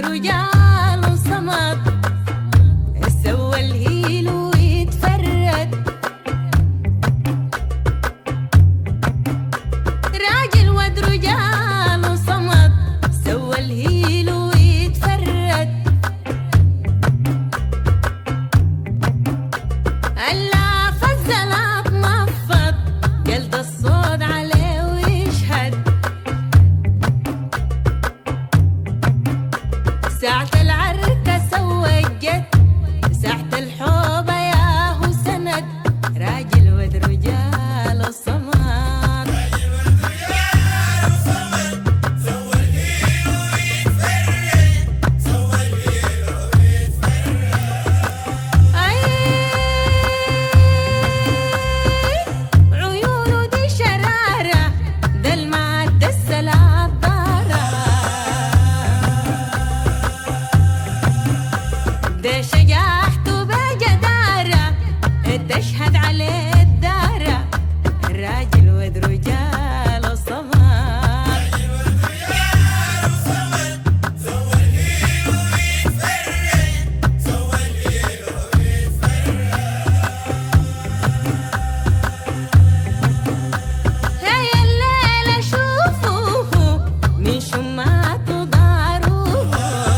رجال صمد سوى الهيل ويتفرد. راجل ود رجال صمد سوى الهيل ويتفرد. ألا فالزلط نفض جلد الصوت عليه ويشهد. ساعة العركة سوى الجد، ساعة الحوبة ياهو سند. راجل ود رجال الصمد عيونه دي شرارة، ده المعد السلاب دارة. ده شجاعته بجدارة تشهد عليه الدارة. الراجل ود رجال الصمد هاي الليلة شوفوه من شمات وداروه.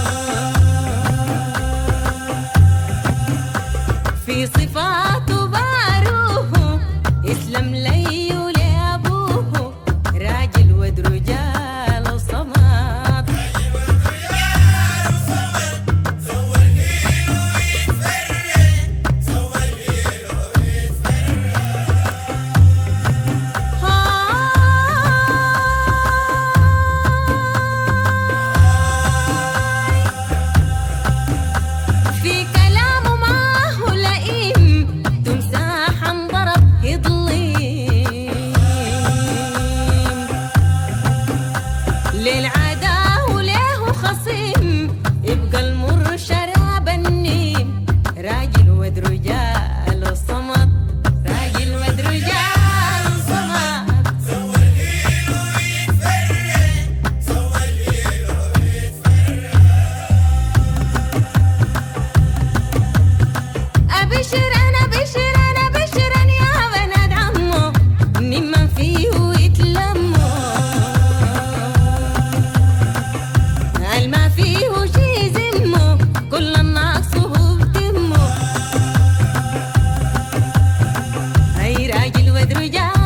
في صفاته باروه اسلم لي ولابوه. راجل ود رجال الصمد في كلامه ما هو لئيم، تمساح انضرب يضليم. للعدا وله خصيم يبقى المر شراب النيم. راجل ود رجال الصمد، راجل ود رجال الصمد. أبشر يا بنات عمو، ممن فيه يتلموا. ما فيه شي زمه، كل الناس هو بتمه. هاي راجل ود رجال